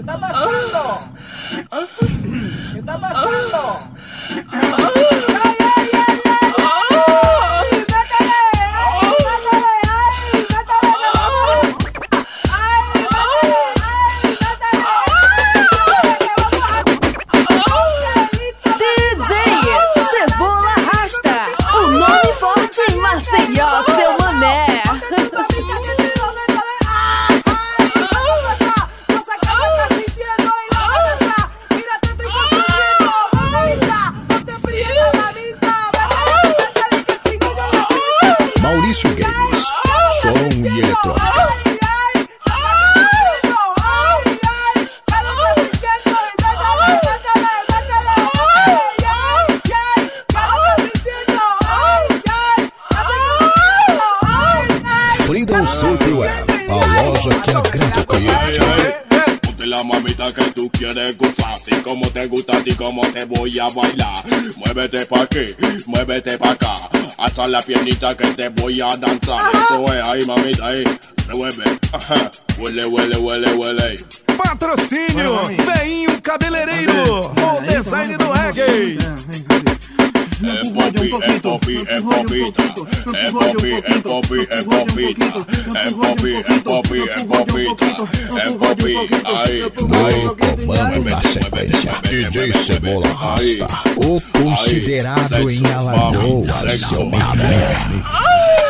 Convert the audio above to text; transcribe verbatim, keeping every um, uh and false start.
está pasando? ¿Qué está pasando? Maceió, seu mané. Maurício Games, som e eletrônica. Freedom Surfwear, a loja que agrada o cliente. Ponte la mamita que tú quieres gozar, así como te gusta a ti, como te voy a bailar. Muévete pa' aquí, muévete pa' acá, hasta la piernita que te voy a danzar. Esto es ahí, mamita, ahí, revuelve. Ajá. Huele, huele, huele, huele. Patrocínio, Veinho Cabeleireiro, o design do reggae. É popi, é popi, é popita. É popi, é popi, é popita. É popi, é popi, é popita. É popi, aí, aí. No comando da sequência, D J Cebola Rasta, o considerado em Alagoas, seu mané.